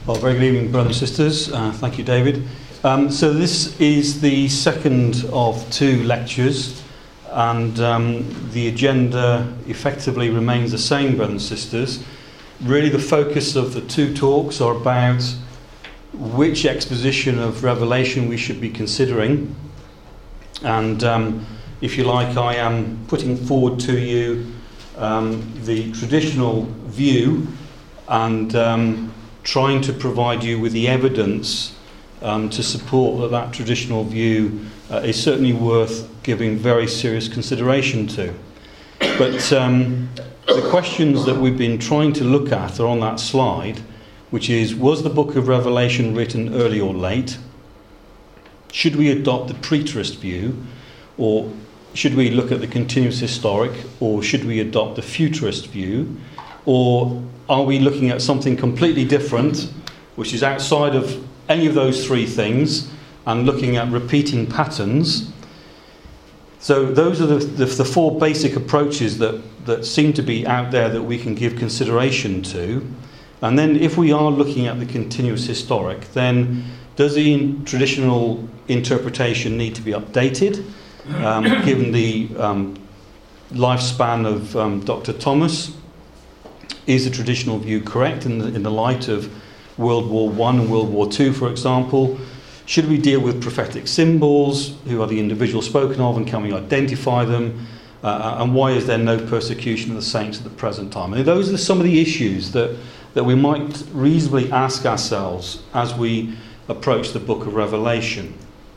Well, very good evening, brothers and sisters. Thank you, David. So this is the second of two lectures, and the agenda effectively remains the same, brothers and sisters. Really, the focus of the two talks are about which exposition of Revelation we should be considering. And if you like, I am putting forward to you the traditional view and trying to provide you with the evidence to support that traditional view is certainly worth giving very serious consideration to. But the questions that we've been trying to look at are on that slide, which is, was the book of Revelation written early or late? Should we adopt the preterist view, or should we look at the continuous historic, or should we adopt the futurist view? Or are we looking at something completely different, which is outside of any of those three things, and looking at repeating patterns? So those are the four basic approaches that seem to be out there that we can give consideration to. And then if we are looking at the continuous historic, then does the traditional interpretation need to be updated, given the lifespan of Dr. Thomas? Is the traditional view correct in the light of World War I and World War II, for example? Should we deal with prophetic symbols? Who are the individuals spoken of, and can we identify them? And why is there no persecution of the saints at the present time? And those are some of the issues that we might reasonably ask ourselves as we approach the book of Revelation.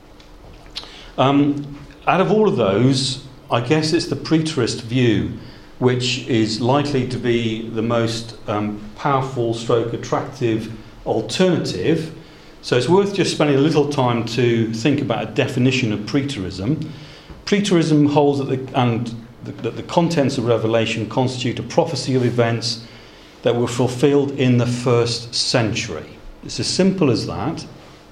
Out of all of those, I guess it's the preterist view which is likely to be the most powerful stroke attractive alternative. So it's worth just spending a little time to think about a definition of preterism. Preterism holds that the contents of Revelation constitute a prophecy of events that were fulfilled in the first century. It's as simple as that.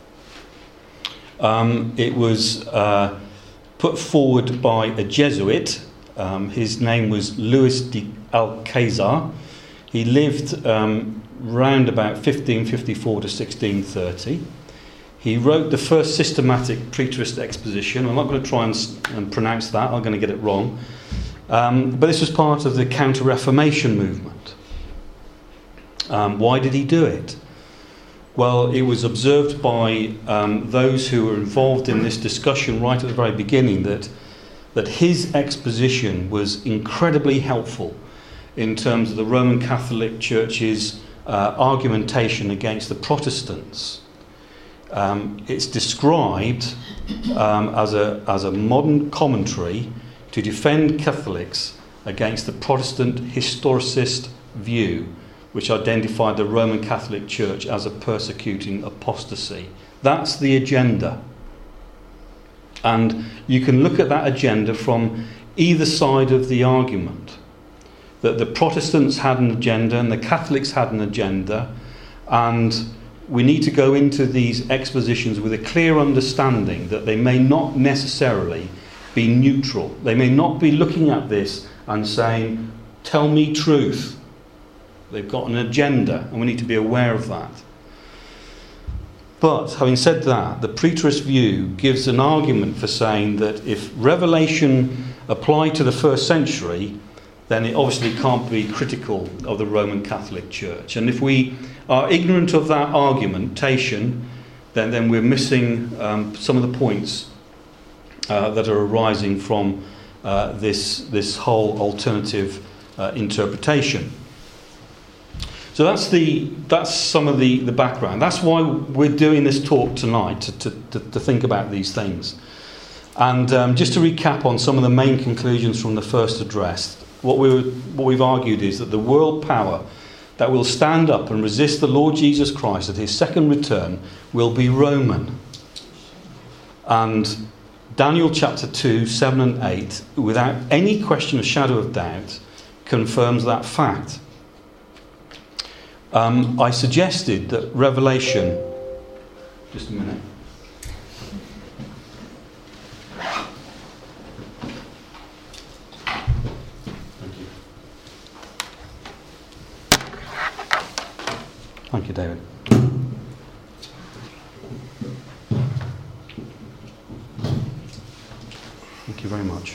It was put forward by a Jesuit. His name was Louis de Alcazar. He lived round about 1554 to 1630. He wrote the first systematic preterist exposition. I'm not going to try and pronounce that. I'm going to get it wrong. But this was part of the Counter-Reformation movement. Why did he do it? Well, it was observed by those who were involved in this discussion right at the very beginning that his exposition was incredibly helpful in terms of the Roman Catholic Church's argumentation against the Protestants. It's described as a modern commentary to defend Catholics against the Protestant historicist view, which identified the Roman Catholic Church as a persecuting apostasy. That's the agenda. And you can look at that agenda from either side of the argument. That the Protestants had an agenda and the Catholics had an agenda, and we need to go into these expositions with a clear understanding that they may not necessarily be neutral. They may not be looking at this and saying, tell me truth. They've got an agenda, and we need to be aware of that. But having said that, the preterist view gives an argument for saying that if Revelation applied to the first century, then it obviously can't be critical of the Roman Catholic Church. And if we are ignorant of that argumentation, then we're missing some of the points that are arising from this whole alternative interpretation. So that's some of the background. That's why we're doing this talk tonight, to think about these things. And just to recap on some of the main conclusions from the first address, what we've argued is that the world power that will stand up and resist the Lord Jesus Christ at his second return will be Roman. And Daniel chapter 2, 7 and 8, without any question or shadow of doubt, confirms that fact. I suggested that Revelation... Just a minute. Thank you, David. you very much.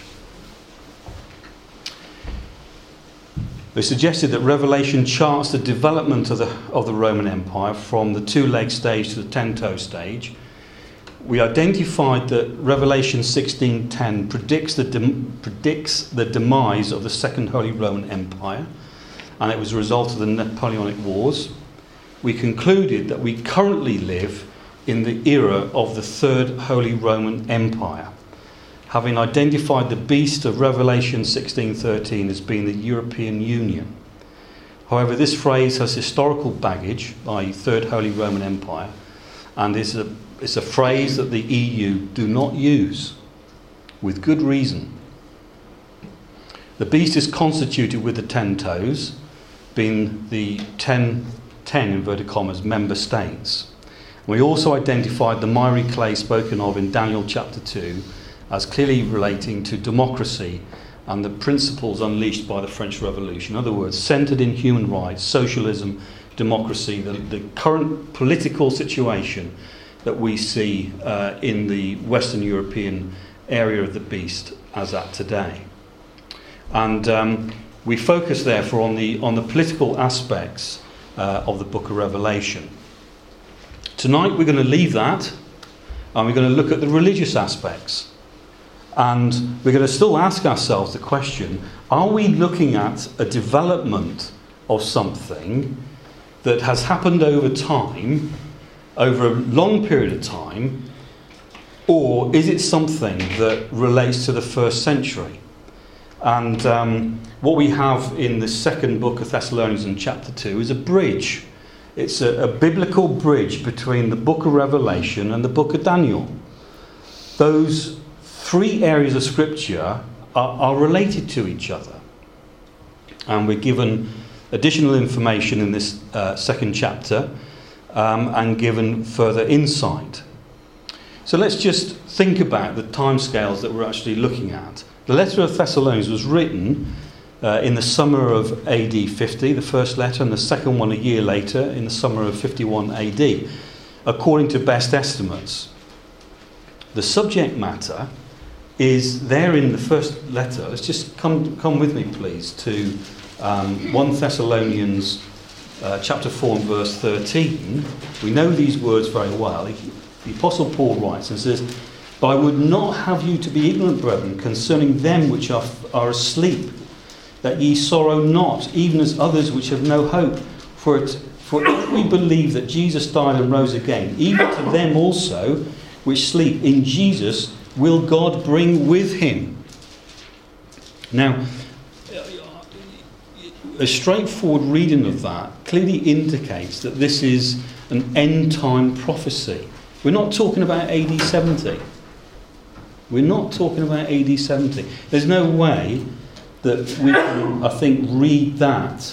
They suggested that Revelation charts the development of the Roman Empire from the two-leg stage to the ten-toe stage. We identified that Revelation 16:10 predicts the demise of the Second Holy Roman Empire, and it was a result of the Napoleonic Wars. We concluded that we currently live in the era of the Third Holy Roman Empire, having identified the beast of Revelation 16:13 as being the European Union. However, this phrase has historical baggage, i.e. Third Holy Roman Empire, and it's a phrase that the EU do not use, with good reason. The beast is constituted with the 10 toes, being the 10 inverted commas, member states. We also identified the miry clay spoken of in Daniel chapter 2 as clearly relating to democracy and the principles unleashed by the French Revolution. In other words, centred in human rights, socialism, democracy, the current political situation that we see in the Western European area of the beast as at today. And we focus therefore on the political aspects of the book of Revelation. Tonight we're going to leave that and we're going to look at the religious aspects. And we're going to still ask ourselves the question, are we looking at a development of something that has happened over time, over a long period of time, or is it something that relates to the first century? And what we have in the second book of Thessalonians in chapter 2 is a bridge. It's a biblical bridge between the book of Revelation and the book of Daniel. Those three areas of scripture are related to each other. And we're given additional information in this second chapter and given further insight. So let's just think about the timescales that we're actually looking at. The letter of Thessalonians was written in the summer of AD 50, the first letter, and the second one a year later in the summer of 51 AD, according to best estimates. The subject matter is there in the first letter. Let's just come with me, please, to 1 Thessalonians chapter 4 and verse 13. We know these words very well. The Apostle Paul writes and says, "But I would not have you to be ignorant, brethren, concerning them which are asleep, that ye sorrow not, even as others which have no hope. For if we believe that Jesus died and rose again, even to them also which sleep in Jesus will God bring with him." Now, a straightforward reading of that clearly indicates that this is an end-time prophecy. We're not talking about AD 70. We're not talking about AD 70. There's no way that we can, I think, read that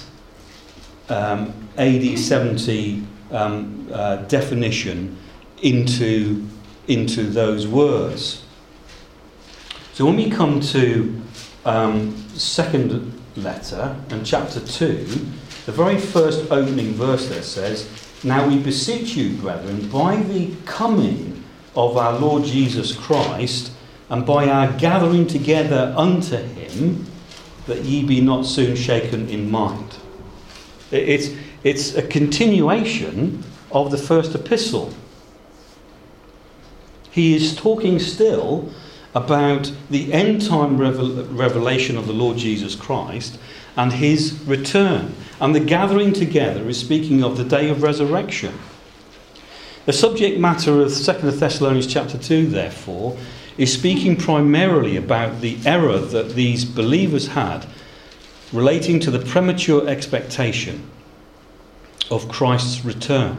AD 70 definition into those words. So when we come to second letter and chapter 2, the very first opening verse there says, "Now we beseech you, brethren, by the coming of our Lord Jesus Christ, and by our gathering together unto him, that ye be not soon shaken in mind." It's a continuation of the first epistle. He is talking still about the end-time revelation of the Lord Jesus Christ and his return. And the gathering together is speaking of the day of resurrection. The subject matter of 2 Thessalonians chapter 2, therefore, is speaking primarily about the error that these believers had relating to the premature expectation of Christ's return.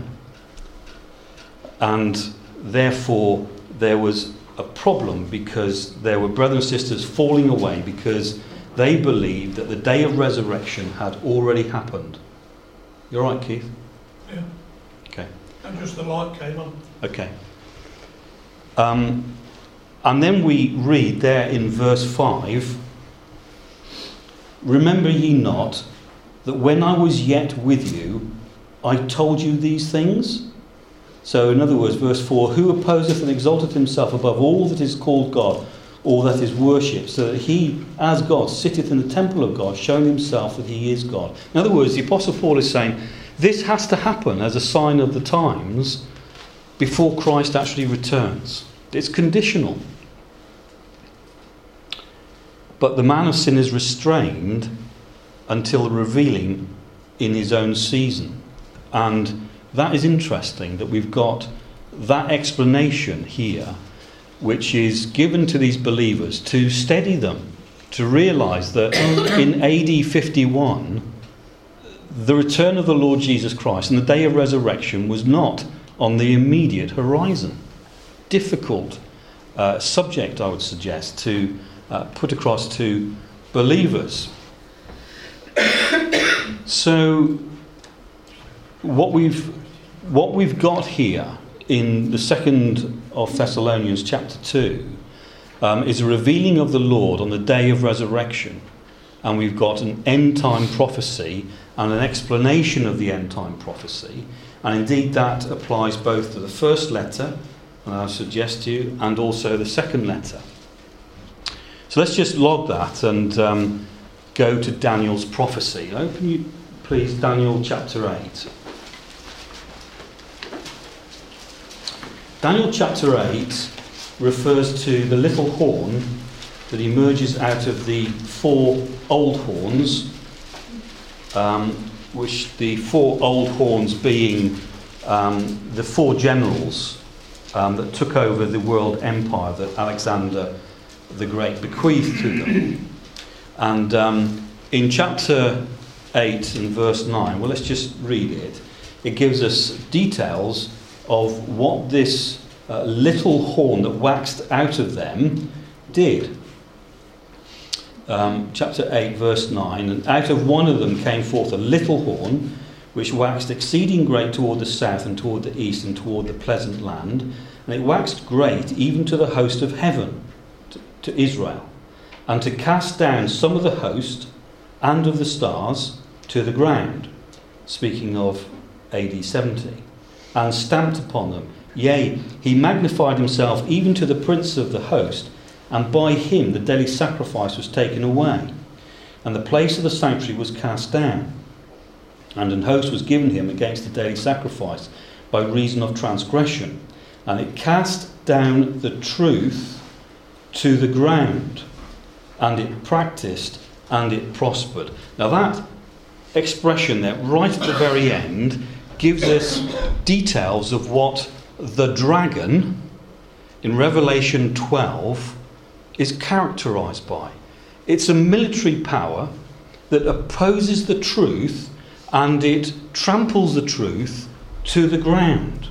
And therefore, there was a problem because there were brothers and sisters falling away because they believed that the day of resurrection had already happened. You all right, Keith? Yeah. Okay. And just the light came on. Okay. And then we read there in verse 5, "Remember ye not that when I was yet with you, I told you these things?" So in other words, verse 4, "Who opposeth and exalteth himself above all that is called God, or that is worshipped, so that he, as God, sitteth in the temple of God, showing himself that he is God. In other words, the Apostle Paul is saying, this has to happen as a sign of the times before Christ actually returns. It's conditional. But the man of sin is restrained until the revealing in his own season. And that is interesting, that we've got that explanation here, which is given to these believers to steady them, to realise that in AD 51, the return of the Lord Jesus Christ and the day of resurrection was not on the immediate horizon. Difficult subject, I would suggest, to put across to believers. So what we've got here in the 2nd of Thessalonians chapter 2 is a revealing of the Lord on the day of resurrection, and we've got an end time prophecy and an explanation of the end time prophecy, and indeed that applies both to the first letter, and I suggest to you, and also the second letter. So let's just log that and go to Daniel's prophecy. Open you, please, Daniel chapter 8. Daniel chapter 8 refers to the little horn that emerges out of the 4 old horns, which the 4 old horns being the 4 generals that took over the world empire that Alexander the Great bequeathed to them. And in chapter 8 and verse 9, well, let's just read it. It gives us details of what this little horn that waxed out of them did. Chapter 8 verse 9, and out of one of them came forth a little horn, which waxed exceeding great toward the south and toward the east and toward the pleasant land, and it waxed great even to the host of heaven, to Israel, and to cast down some of the host and of the stars to the ground, speaking of AD 70, and stamped upon them. Yea, he magnified himself even to the prince of the host, and by him the daily sacrifice was taken away, and the place of the sanctuary was cast down, and an host was given him against the daily sacrifice by reason of transgression, and it cast down the truth to the ground, and it practiced and it prospered. Now that expression there, right at the very end, gives us details of what the dragon in Revelation 12 is characterized by. It's a military power that opposes the truth, and it tramples the truth to the ground.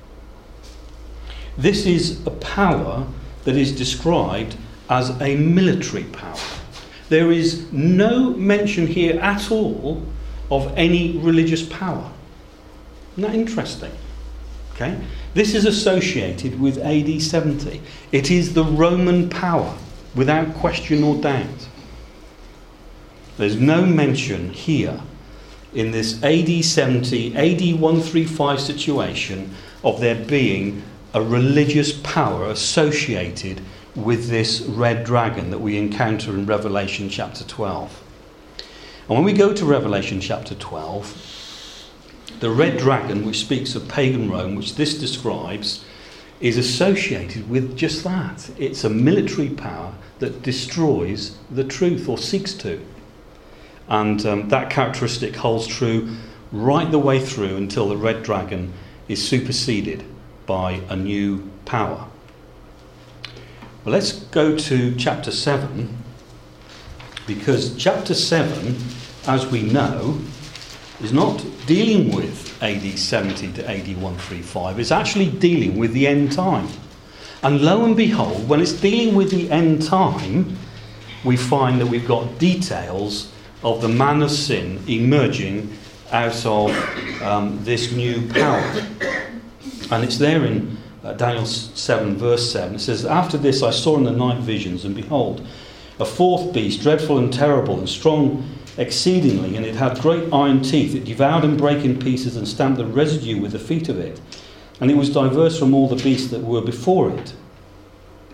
This is a power that is described as a military power. There is no mention here at all of any religious power. Isn't that interesting? Okay? This is associated with AD 70. It is the Roman power, without question or doubt. There's no mention here in this AD 70, AD 135 situation of there being a religious power associated with this red dragon that we encounter in Revelation chapter 12. And when we go to Revelation chapter 12, the red dragon, which speaks of pagan Rome, which this describes, is associated with just that. It's a military power that destroys the truth, or seeks to. And that characteristic holds true right the way through until the red dragon is superseded by a new power. Well, let's go to chapter 7, because chapter 7, as we know, is not dealing with AD 70 to AD 135. It's actually dealing with the end time. And lo and behold, when it's dealing with the end time, we find that we've got details of the man of sin emerging out of this new power. And it's there in Daniel 7 verse 7. It says, "After this I saw in the night visions, and behold, a fourth beast, dreadful and terrible and strong exceedingly, and it had great iron teeth. It devoured and brake in pieces and stamped the residue with the feet of it. And it was diverse from all the beasts that were before it.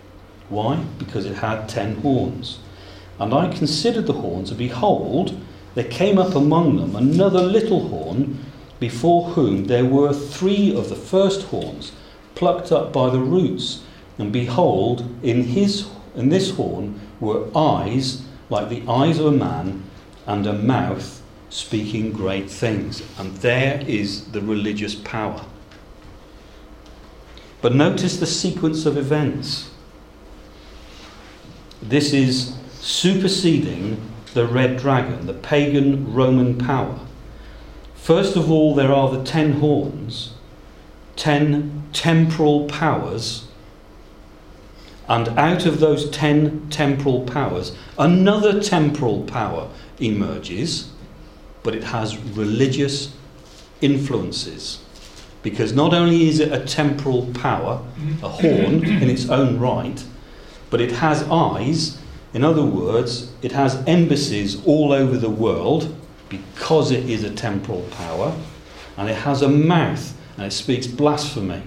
Why? Because it had 10 horns. And I considered the horns, and behold, there came up among them another little horn, before whom there were 3 of the first horns plucked up by the roots. And behold, in this horn were eyes like the eyes of a man, and a mouth speaking great things. And there is the religious power. But notice the sequence of events. This is superseding the red dragon, the pagan Roman power. First of all, there are the 10 horns, 10 temporal powers, and out of those 10 temporal powers, another temporal power emerges, but it has religious influences. Because not only is it a temporal power, a horn in its own right, but it has eyes. In other words, it has embassies all over the world because it is a temporal power, and it has a mouth and it speaks blasphemy.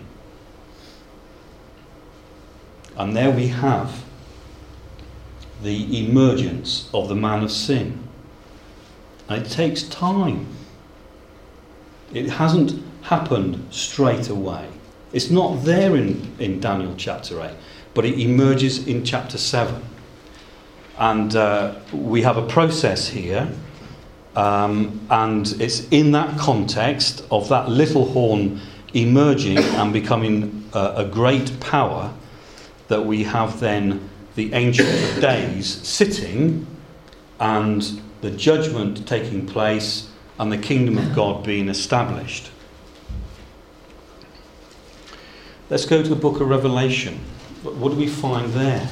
And there we have the emergence of the man of sin. And it takes time. It hasn't happened straight away. It's not there in Daniel chapter 8, but it emerges in chapter 7. And we have a process here, and it's in that context of that little horn emerging and becoming a great power that we have then the Ancient of Days sitting, and the judgment taking place, and the kingdom of God being established. Let's go to the book of Revelation. What do we find there?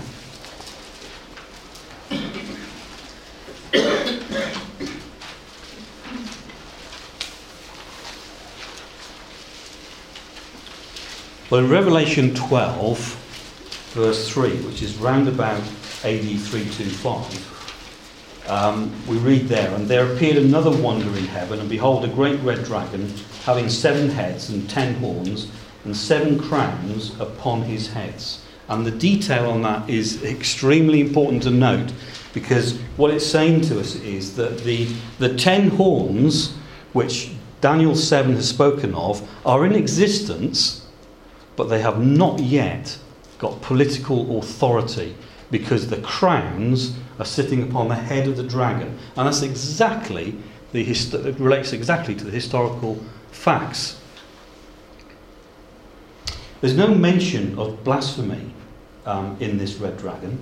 Well, in Revelation 12, verse 3, which is round about AD 325, we read there, and there appeared another wonder in heaven, and behold, a great red dragon, having 7 heads and 10 horns, and 7 crowns upon his heads. And the detail on that is extremely important to note, because what it's saying to us is that the 10 horns, which Daniel 7 has spoken of, are in existence, but they have not yet got political authority, because the crowns are sitting upon the head of the dragon. And that's exactly it relates exactly to the historical facts. There's no mention of blasphemy in this red dragon,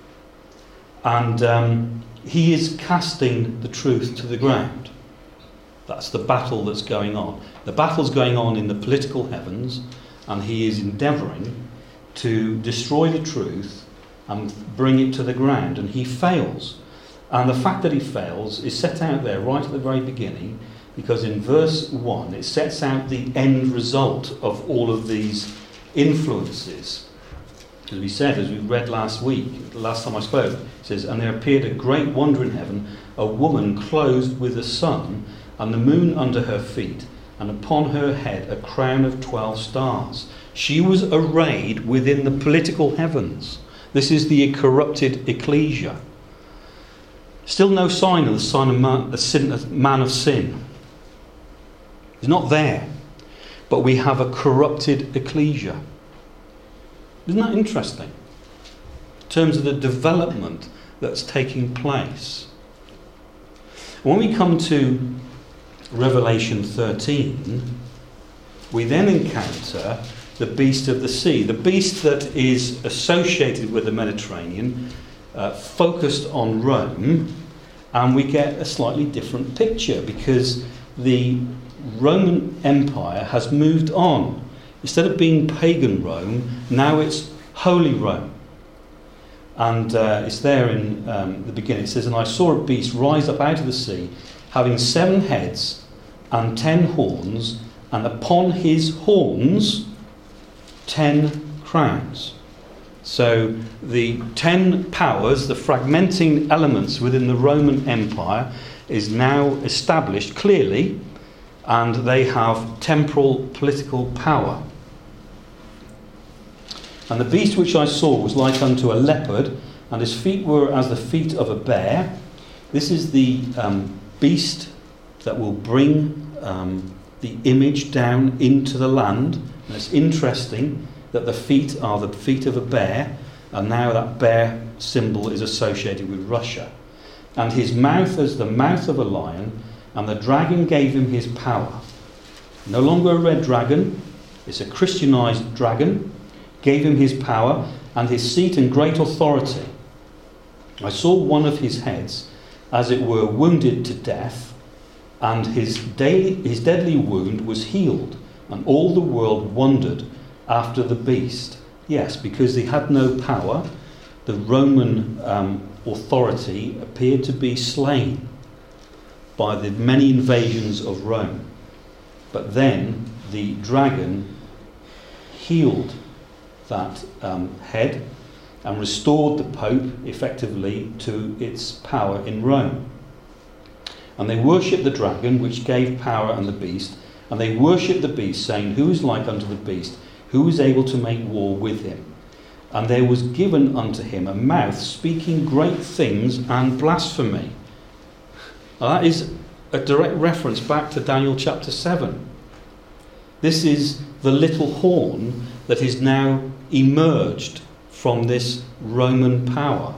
and he is casting the truth to the ground. That's the battle that's going on. The battle's going on in the political heavens, and he is endeavouring to destroy the truth and bring it to the ground, and he fails. And the fact that he fails is set out there right at the very beginning, because in verse 1 it sets out the end result of all of these influences. As we said, as we read last week, the last time I spoke, it says, and there appeared a great wonder in heaven, a woman clothed with the sun, and the moon under her feet, and upon her head a crown of 12 stars. She was arrayed within the political heavens. This is the corrupted ecclesia. Still no sign of the man of sin. He's not there. But we have a corrupted ecclesia. Isn't that interesting? In terms of the development that's taking place. When we come to Revelation 13, we then encounter the beast of the sea. The beast that is associated with the Mediterranean, focused on Rome, and we get a slightly different picture, because the Roman Empire has moved on. Instead of being pagan Rome, now it's Holy Rome. And it's there in the beginning. It says, and I saw a beast rise up out of the sea, having 7 heads and 10 horns, and upon his horns 10 crowns. So the 10 powers, the fragmenting elements within the Roman Empire, is now established clearly, and they have temporal political power. And the beast which I saw was like unto a leopard, and his feet were as the feet of a bear. This is the beast that will bring the image down into the land. And it's interesting that the feet are the feet of a bear, and now that bear symbol is associated with Russia. And his mouth as the mouth of a lion, and the dragon gave him his power. No longer a red dragon, it's a Christianized dragon, gave him his power and his seat and great authority. I saw one of his heads, as it were, wounded to death, and his deadly wound was healed, and all the world wondered after the beast. Yes, because he had no power, the Roman authority appeared to be slain by the many invasions of Rome. But then the dragon healed that head and restored the Pope effectively to its power in Rome. And they worshipped the dragon, which gave power, and the beast. And they worshipped the beast, saying, Who is like unto the beast? Who is able to make war with him? And there was given unto him a mouth speaking great things and blasphemy. Now that is a direct reference back to Daniel chapter 7. This is the little horn that is now emerged from this Roman power.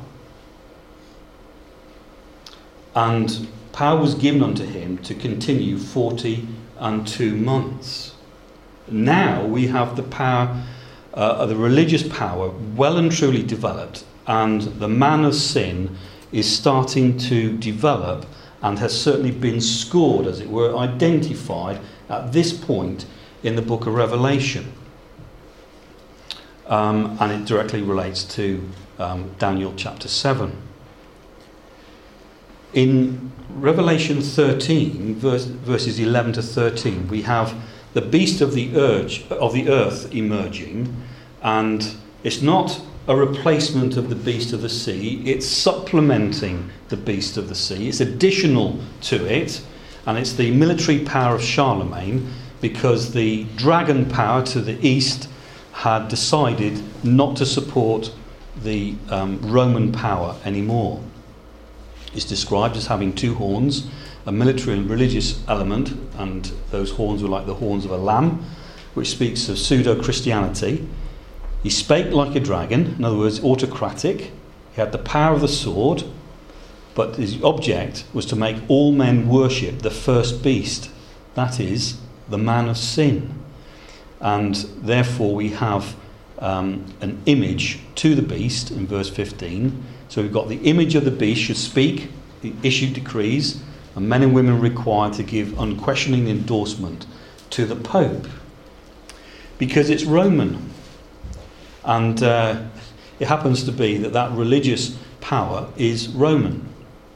And power was given unto him to continue 42 months. Now we have the power, the religious power, well and truly developed, and the man of sin is starting to develop and has certainly been scored, as it were, identified at this point in the book of Revelation. And it directly relates to Daniel chapter 7. In Revelation 13, verses 11 to 13, we have the beast of the earth emerging, and it's not a replacement of the beast of the sea, it's supplementing the beast of the sea, it's additional to it, and it's the military power of Charlemagne, because the dragon power to the east had decided not to support the Roman power anymore. It's described as having two horns, a military and religious element, and those horns were like the horns of a lamb, which speaks of pseudo-Christianity. He spake like a dragon, in other words, autocratic. He had the power of the sword, but his object was to make all men worship the first beast, that is, the man of sin. And therefore we have an image to the beast in verse 15. So we've got the image of the beast should speak, issue decrees, and men and women required to give unquestioning endorsement to the Pope, because it's Roman. And it happens to be that religious power is Roman.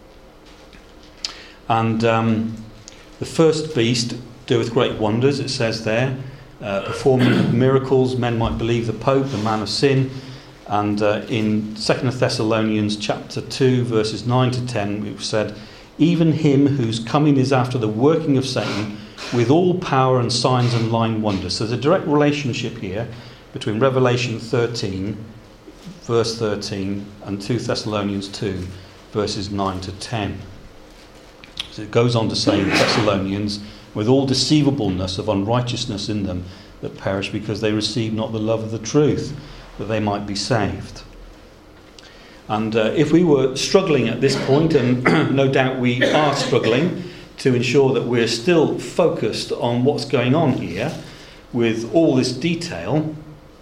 And the first beast doeth great wonders, it says there, performing miracles. Men might believe the Pope, the man of sin. And in 2 Thessalonians chapter 2, verses 9 to 10, we've said, even him whose coming is after the working of Satan, with all power and signs and lying wonders. So there's a direct relationship here between Revelation 13, verse 13, and 2 Thessalonians 2, verses 9 to 10. So it goes on to say in Thessalonians, with all deceivableness of unrighteousness in them that perish, because they receive not the love of the truth, that they might be saved. And if we were struggling at this point, and no doubt we are struggling, to ensure that we're still focused on what's going on here with all this detail,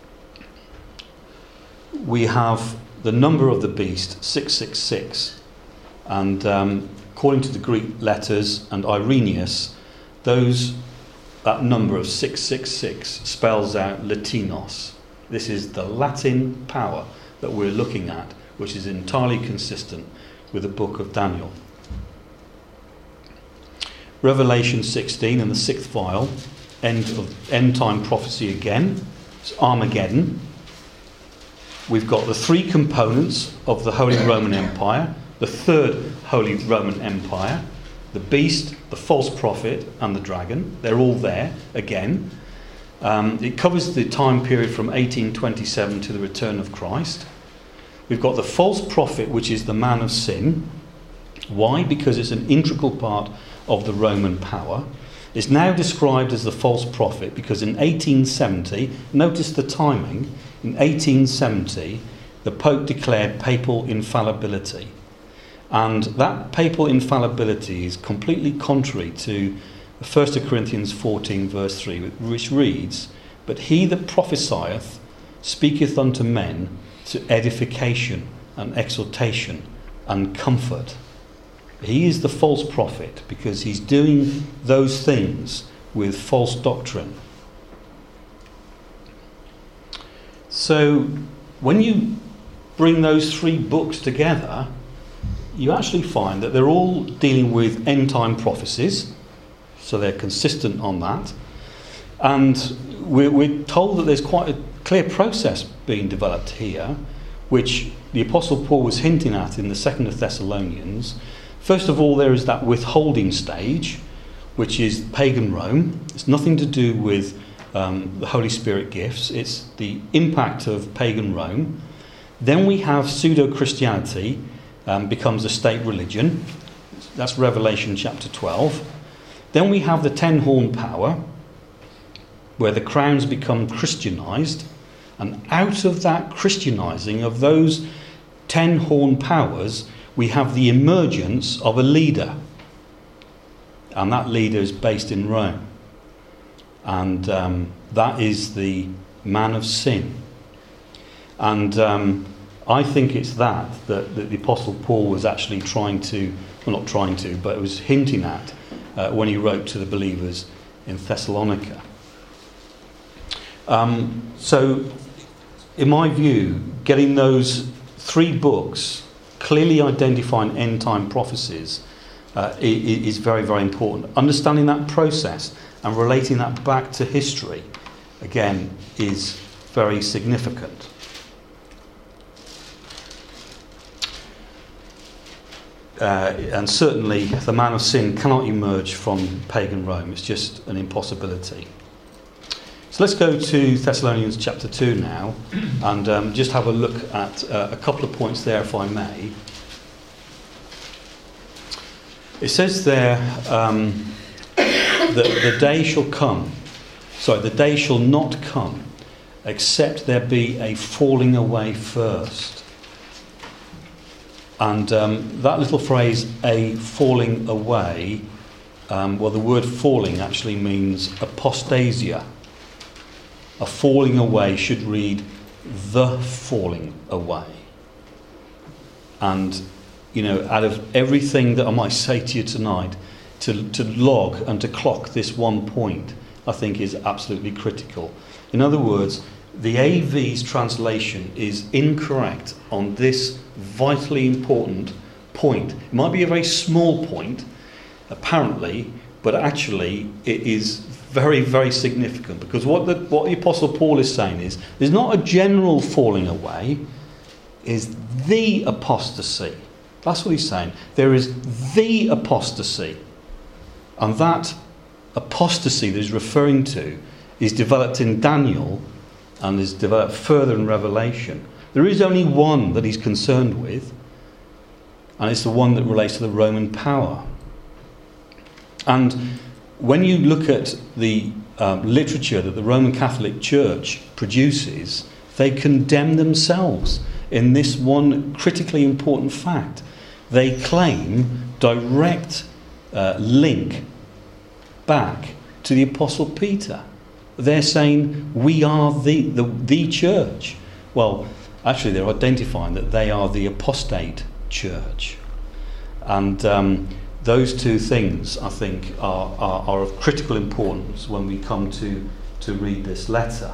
we have the number of the beast, 666. And according to the Greek letters and Irenaeus, that number of 666 spells out Latinos. This is the Latin power that we're looking at, which is entirely consistent with the book of Daniel. Revelation 16 and the sixth vial, end time prophecy again. It's Armageddon. We've got the three components of the Holy Roman Empire, the third Holy Roman Empire, the beast, the false prophet, and the dragon. They're all there again. It covers the time period from 1827 to the return of Christ. We've got the false prophet, which is the man of sin. Why? Because it's an integral part of the Roman power. It's now described as the false prophet because in 1870, notice the timing, in 1870, the Pope declared papal infallibility. And that papal infallibility is completely contrary to 1 Corinthians 14 verse 3, which reads, "But he that prophesieth speaketh unto men to edification and exhortation and comfort." He is the false prophet because he's doing those things with false doctrine. So when you bring those three books together, you actually find that they're all dealing with end-time prophecies, so they're consistent on that. And we're told that there's quite a clear process being developed here, which the Apostle Paul was hinting at in the 2nd of Thessalonians. First of all, there is that withholding stage, which is pagan Rome. It's nothing to do with the Holy Spirit gifts. It's the impact of pagan Rome. Then we have pseudo-Christianity becomes a state religion. That's Revelation chapter 12. Then we have the 10-horn power, where the crowns become Christianized. And out of that Christianizing of those 10-horn powers, we have the emergence of a leader. And that leader is based in Rome. And that is the man of sin. And I think it's that the Apostle Paul was actually trying to, well, not trying to, but it was hinting at when he wrote to the believers in Thessalonica. So, in my view, getting those three books clearly identifying end-time prophecies is very, very important. Understanding that process and relating that back to history, again, is very significant. And certainly the man of sin cannot emerge from pagan Rome. It's just an impossibility. So let's go to Thessalonians chapter 2 now and just have a look at a couple of points there, if I may. It says there that the day shall come, the day shall not come, except there be a falling away first. And that little phrase, a falling away, well, the word falling actually means apostasia. A falling away should read the falling away. And, you know, out of everything that I might say to you tonight, to log and to clock this one point, I think is absolutely critical. In other words, the AV's translation is incorrect on this vitally important point. It might be a very small point, apparently, but actually it is very, very significant, because what the Apostle Paul is saying is there's not a general falling away, is the apostasy. That's what he's saying. There is the apostasy. And that apostasy that he's referring to is developed in Daniel and is developed further in Revelation. There is only one that he's concerned with, and it's the one that relates to the Roman power. And when you look at the literature that the Roman Catholic Church produces, they condemn themselves in this one critically important fact. They claim direct link back to the Apostle Peter. They're saying we are the church. Well, actually they're identifying that they are the apostate church. And those two things, I think, are of critical importance when we come to read this letter.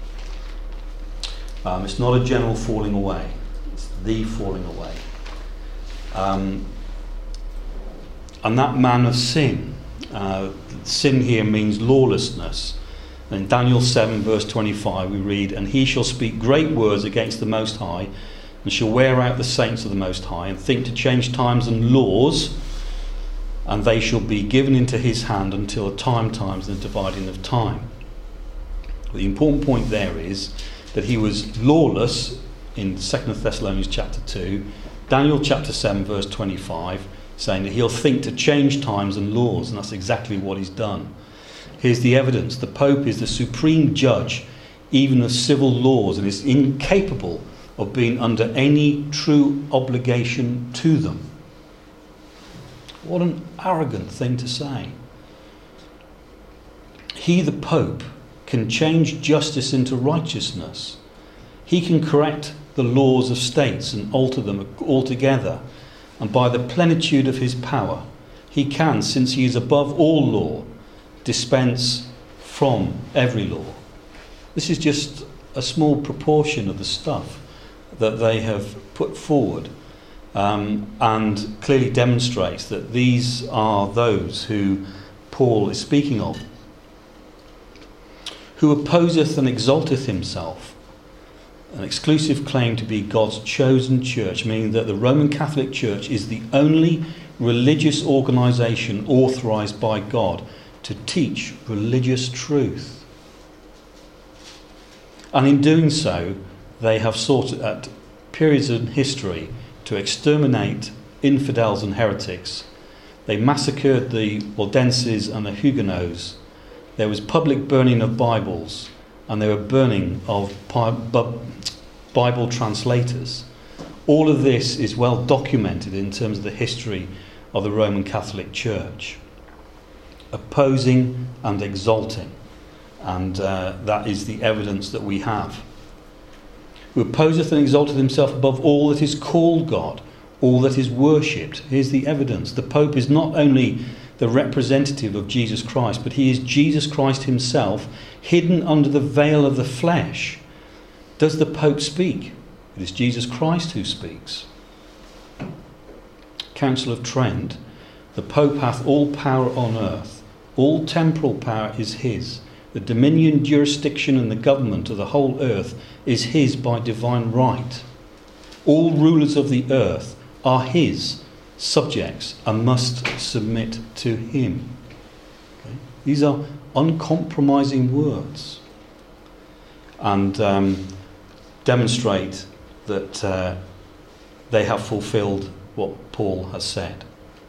It's not a general falling away. It's the falling away. And that man of sin, sin here means lawlessness. In Daniel 7 verse 25 we read, "And he shall speak great words against the Most High, and shall wear out the saints of the Most High, and think to change times and laws, and they shall be given into his hand until the times and the dividing of time." The important point there is that he was lawless in 2 Thessalonians chapter 2, Daniel chapter 7 verse 25, saying that he'll think to change times and laws, and that's exactly what he's done. Here's the evidence. The Pope is the supreme judge even of civil laws and is incapable of being under any true obligation to them. What an arrogant thing to say. He, the Pope, can change justice into righteousness. He can correct the laws of states and alter them altogether. And by the plenitude of his power, he can, since he is above all law, dispense from every law. This is just a small proportion of the stuff that they have put forward, and clearly demonstrates that these are those who Paul is speaking of. Who opposeth and exalteth himself, an exclusive claim to be God's chosen church, meaning that the Roman Catholic Church is the only religious organisation authorised by God to teach religious truth. And in doing so, they have sought at periods in history to exterminate infidels and heretics. They massacred the Waldenses and the Huguenots. There was public burning of Bibles, and there were burning of Bible translators. All of this is well documented in terms of the history of the Roman Catholic Church. Opposing and exalting. And that is the evidence that we have. Who opposeth and exalteth himself above all that is called God, all that is worshipped. Here's the evidence. The Pope is not only the representative of Jesus Christ, but he is Jesus Christ himself, hidden under the veil of the flesh. Does the Pope speak? It is Jesus Christ who speaks. Council of Trent. The Pope hath all power on earth. All temporal power is his. The dominion, jurisdiction and the government of the whole earth is his by divine right. All rulers of the earth are his subjects and must submit to him. Okay? These are uncompromising words, and demonstrate that they have fulfilled what Paul has said.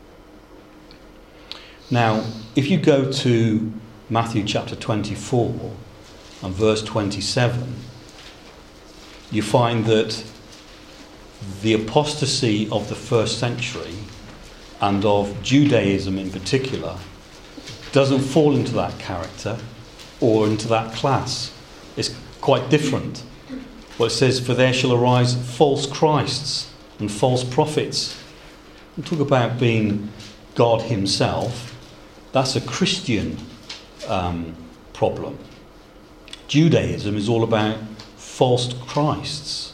Now, if you go to Matthew chapter 24 and verse 27, you find that the apostasy of the first century and of Judaism in particular doesn't fall into that character or into that class. It's quite different. Well, it says, for there shall arise false Christs and false prophets. We talk about being God himself. That's a Christian problem. Judaism is all about false Christs.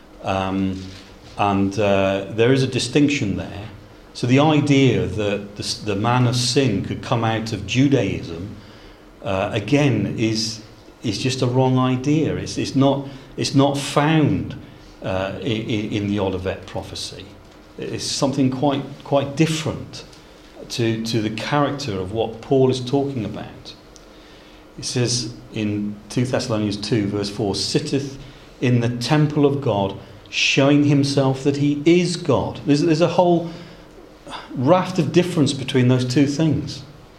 And there is a distinction there. So the idea that the man of sin could come out of Judaism, again, is just a wrong idea. It's not found in the Olivet prophecy. It's something quite different to the character of what Paul is talking about. It says in 2 Thessalonians 2 verse 4, sitteth in the temple of God, showing himself that he is God. There's a whole raft of difference between those two things.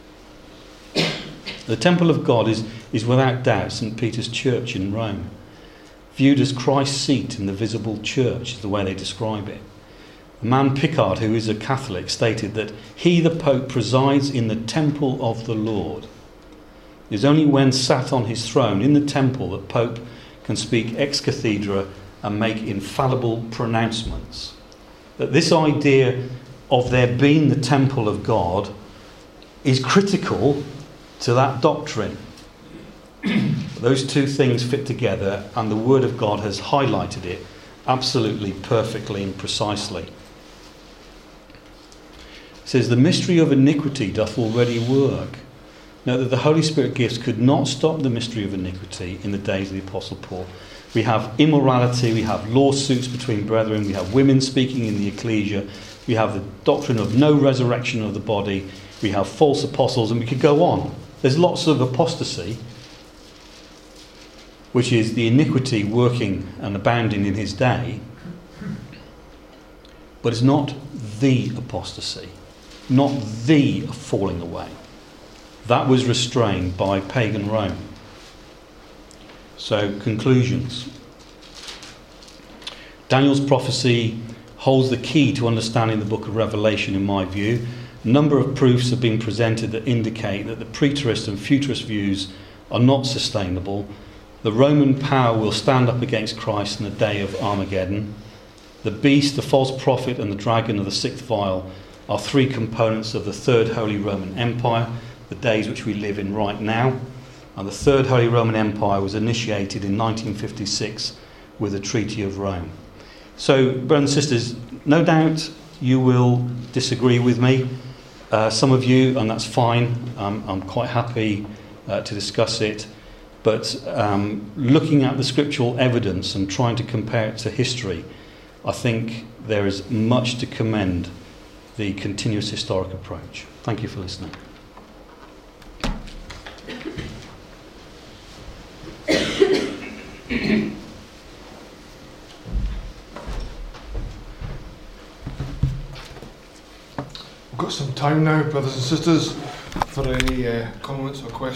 The temple of God is without doubt St. Peter's Church in Rome, viewed as Christ's seat in the visible church, is the way they describe it. A man Picard, who is a Catholic, stated that he, the Pope, presides in the temple of the Lord. It is only when sat on his throne in the temple that Pope can speak ex cathedra and make infallible pronouncements. That this idea of there being the temple of God is critical to that doctrine. Those two things fit together, and the Word of God has highlighted it absolutely perfectly and precisely. It says, the mystery of iniquity doth already work. Now that the Holy Spirit gifts could not stop the mystery of iniquity in the days of the Apostle Paul. We have immorality, we have lawsuits between brethren, we have women speaking in the ecclesia, we have the doctrine of no resurrection of the body, we have false apostles, and we could go on. There's lots of apostasy. which is the iniquity working and abounding in his day, but it's not the apostasy, not the falling away. That was restrained by pagan Rome. So, conclusions. Daniel's prophecy holds the key to understanding the book of Revelation, in my view. A number of proofs have been presented that indicate that the preterist and futurist views are not sustainable. The Roman power will stand up against Christ in the day of Armageddon. The beast, the false prophet, and the dragon of the sixth vial are three components of the Third Holy Roman Empire, the days which we live in right now. And the Third Holy Roman Empire was initiated in 1956 with the Treaty of Rome. So, brothers and sisters, no doubt you will disagree with me. Some of you, and that's fine. I'm quite happy to discuss it. But looking at the scriptural evidence and trying to compare it to history, I think there is much to commend the continuous historic approach. Thank you for listening. We've got some time now, brothers and sisters, for any comments or questions.